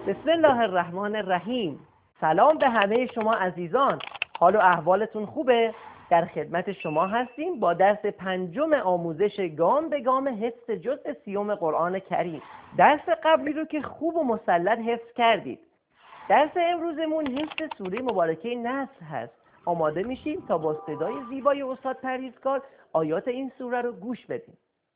بسم الله الرحمن الرحیم. سلام به همه شما عزیزان. حال و احوالتون خوبه؟ در خدمت شما هستیم با درس 5 آموزش گام به گام حفظ جزء 30 قرآن کریم. درس قبلی رو که خوب و مسلط حفظ کردید. درس امروزمون حفظ سوره مبارکه نصر هست. آماده میشیم تا با صدای زیبای استاد پرهیزکار آیات این سوره رو گوش بدیم.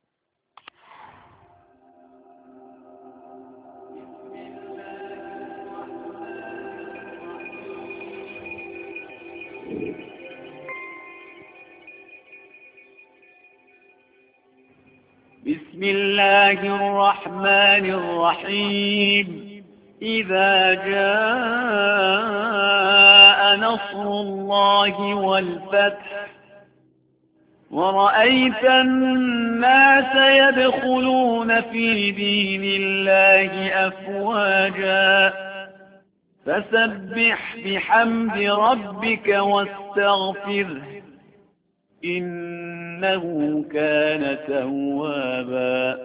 بسم الله الرحمن الرحيم. إذا جاء نصر الله والفتح ورأيت الناس يدخلون في دين الله أفواجا فسبح بحمد ربك واستغفره إنه كان توابا.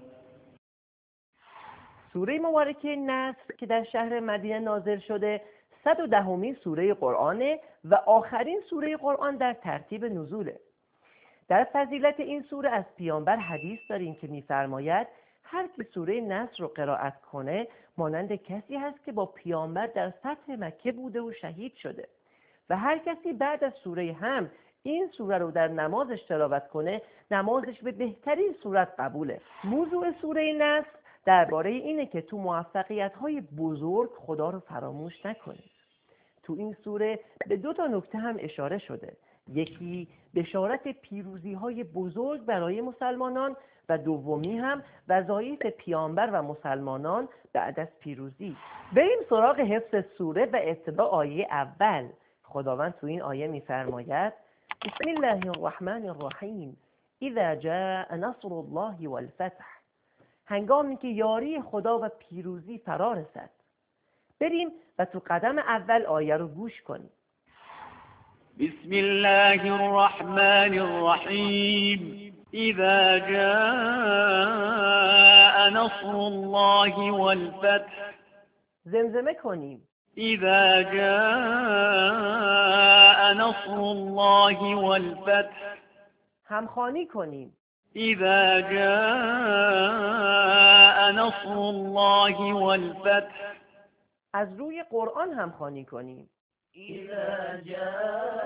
سوره مبارکه نصر که در شهر مدینه نازل شده 110مین سوره قرآنه و آخرین سوره قرآن در ترتیب نزوله. در فضیلت این سوره از پیامبر حدیث داریم که می‌فرماید هر کی سوره نصر رو قرائت کنه مانند کسی هست که با پیامبر در فتح مکه بوده و شهید شده و هر کسی بعد از سوره هم این سوره رو در نمازش تلاوت کنه نمازش به بهترین صورت قبوله. موضوع سوره نصر درباره اینه که تو موفقیت‌های بزرگ خدا رو فراموش نکنید. تو این سوره به 2 نکته هم اشاره شده. یکی بشارت پیروزی‌های بزرگ برای مسلمانان و دومی هم وظایف پیامبر و مسلمانان بعد از پیروزی. بریم سراغ حفظ سوره و ابتدا آیه اول. خداوند تو این آیه می‌فرماید بسم الله الرحمن الرحیم. اذا جاء نصر الله والفتح. هنگامی که یاری خدا و پیروزی فرا رسد. بریم و تو قدم اول آیه رو گوش کنیم. بسم الله الرحمن الرحیم. اذا جاء نصر الله والفتح. زمزمه کنیم. اذا جاء نصر الله والفتح. همخوانی کنیم. اذا جاء نصر الله والفتح. از روی قرآن همخوانی کنیم. اذا جاء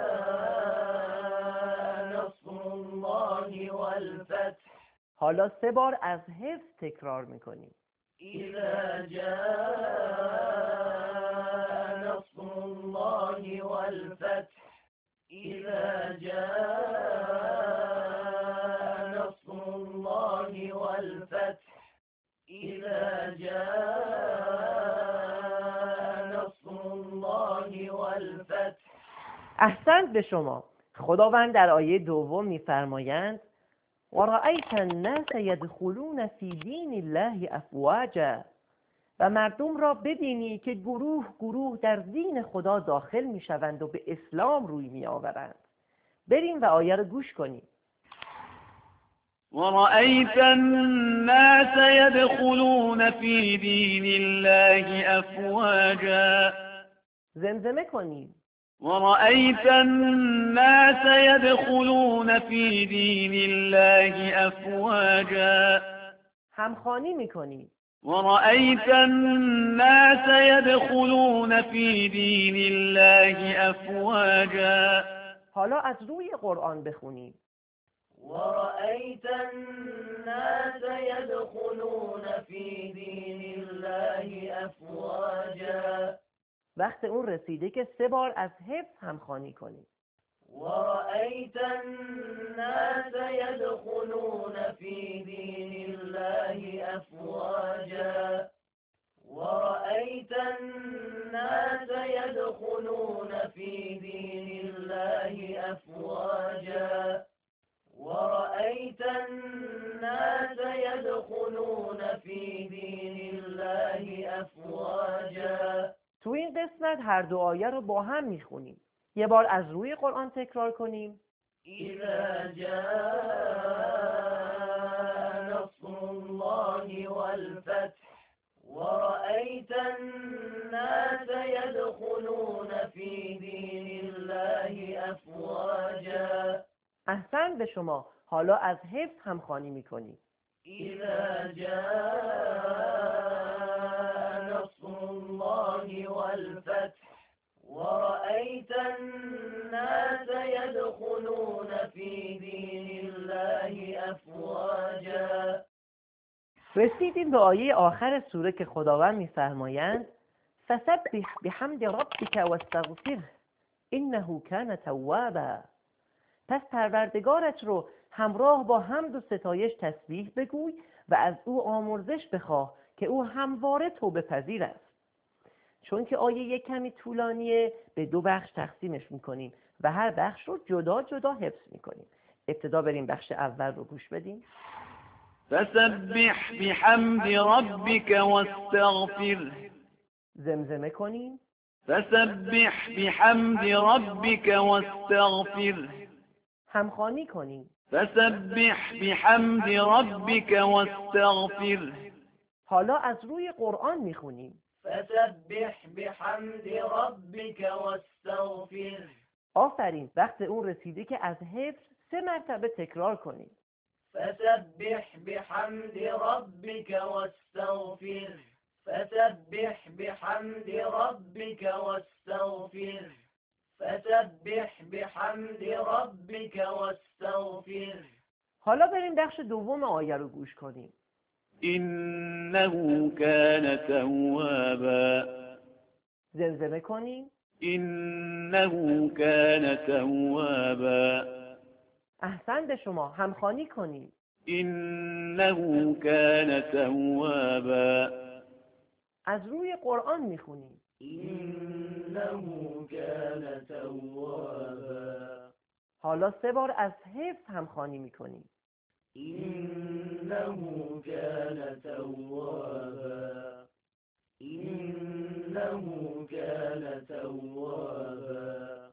نصر الله والفتح. حالا 3 بار از حفظ تکرار میکنیم. اذا جاء نصر الله والفتح. اذا جاء نصر الله والفتح. اذا جاء نصر الله والفتح. احسنت به شما. خداوند در آیه دوم میفرمایند و رأیت الناس یدخلون فی دین الله افواجا. و مردم را ببینی که گروه گروه در دین خدا داخل میشوند و به اسلام روی میآورند. بریم و آیه رو گوش کنیم. ورأيت الناس يدخلون في دين الله أفواجا. زمزمه کنیم. ورأيت الناس يدخلون في دين الله أفواجا. همخوانی میکنیم. ورأيت الناس يدخلون في دين الله أفواجا. حالا از روی قرآن بخونیم. ورأيت الناس يدخلون في دين الله أفواجا. وقت اون رسیده که 3 بار از حفظ همخوانی کنیم. ورأيت الناس يدخلون في دين الله أفواجا. ورأيت الناس يدخلون في دين الله أفواجا. ورأيت الناس يدخلون في دين الله أفواجا. تو این قسمت هر 2 آیه رو با هم میخونیم. یه بار از روی قرآن تکرار کنیم. اذا جاء نصر الله والفتح ورأيت الناس يدخلون في دين الله أفواجا. احسن به شما. حالا از حفظ همخوانی میکنید. إذا جاء نصر الله والفتح ورأيت الناس يدخلون في دين الله أفواجا. رسیدیم به آیه آخر سوره که خداوند می‌فرمایند فسبح بحمد ربک واستغفره انه کان توابا. پس پروردگارت رو همراه با حمد و ستایش تسبیح بگوی و از او آمرزش بخواه که او همواره توبه پذیر است. چون که آیه یک کمی طولانیه به 2 بخش تقسیمش میکنیم و هر بخش رو جدا جدا حفظ میکنیم. ابتدا بریم بخش اول رو گوش بدیم. فسبح بحمد ربك واستغفره. زمزمه کنیم. فسبح بحمد ربك واستغفره. همخوانی کنیم. فسبح بحمد ربك واستغفره. حالا از روی قرآن میخونیم. فسبح بحمد ربك واستغفره. آفرین. وقت اون رسیده که از حفظ 3 مرتبه تکرار کنیم. فسبح بحمد ربك واستغفره. فسبح بحمد ربك واستغفره. فسبح بحمد ربك واستغفره. حالا بریم بخش دوم آیه رو گوش کنیم. إنه كان توابا. زمزمه کنیم. إنه كان توابا. احسن به شما. همخوانی کنیم. إنه كان توابا. از روی قرآن میخونیم. إنه كان توابا. حالا 3 بار از حفظ همخوانی میکنیم. إنه كان توابا. إنه كان توابا.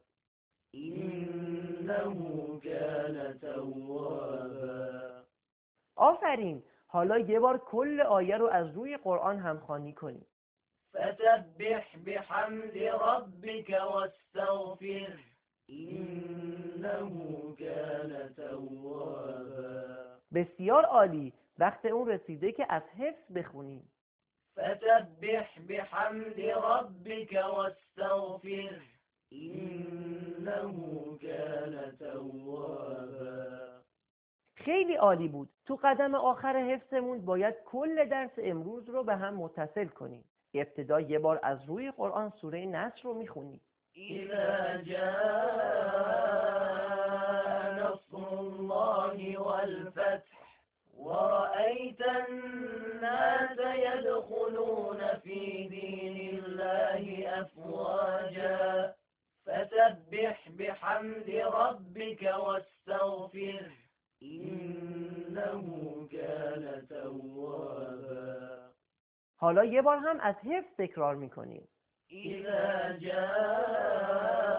إنه كان توابا. آفرین. حالا یه بار کل آیه رو از روی قرآن همخوانی کنیم. فسبح بحمد ربك واستغفره إنه كان توابا. بسیار عالی. وقت اون رسیده که از حفظ بخونیم. فسبح بحمد ربك واستغفره إنه كان توابا. خیلی عالی بود. تو قدم آخر حفظمون باید کل درس امروز رو به هم متصل کنیم. ابتدا یه بار از روی قرآن سوره نصر رو میخونیم. إذا جاء نصر الله والفتح ورأيت الناس يدخلون في دين الله أفواجا فسبح بحمد ربك واستغفره إنه كان توابا. حالا یه بار هم از حفظ تکرار میکنیم. إذا جاء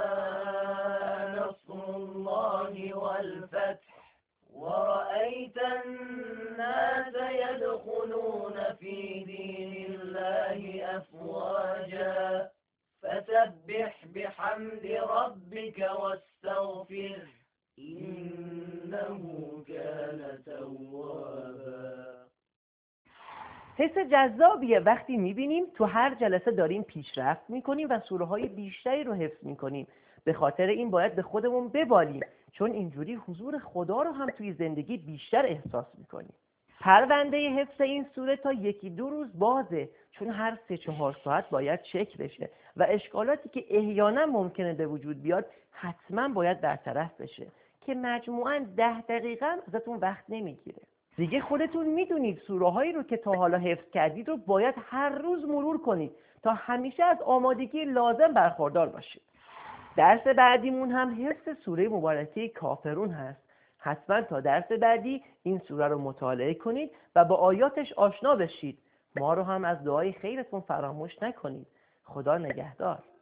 نصر الله والفتح ورأيت الناس يدخلون في دين الله أفواجا فسبح بحمد ربك واستغفره إنه كان توابا. حس جذابیه وقتی میبینیم تو هر جلسه داریم پیشرفت میکنیم و سوره های بیشتری رو حفظ میکنیم. به خاطر این باید به خودمون ببالیم، چون اینجوری حضور خدا رو هم توی زندگی بیشتر احساس میکنیم. پرونده حفظ این سوره تا 1-2 روز بازه، چون هر 3-4 ساعت باید چک بشه و اشکالاتی که احیانا ممکنه به وجود بیاد حتما باید برطرف بشه که مجموعاً 10 دقیقه هم ازتون وقت نمیگیره. دیگه خودتون میدونید سوره هایی رو که تا حالا حفظ کردید رو باید هر روز مرور کنید تا همیشه از آمادگی لازم برخوردار باشید. درس بعدیمون هم حفظ سوره مبارکه کافرون هست. حتما تا درس بعدی این سوره رو مطالعه کنید و با آیاتش آشنا بشید. ما رو هم از دعای خیرتون فراموش نکنید. خدا نگهدار.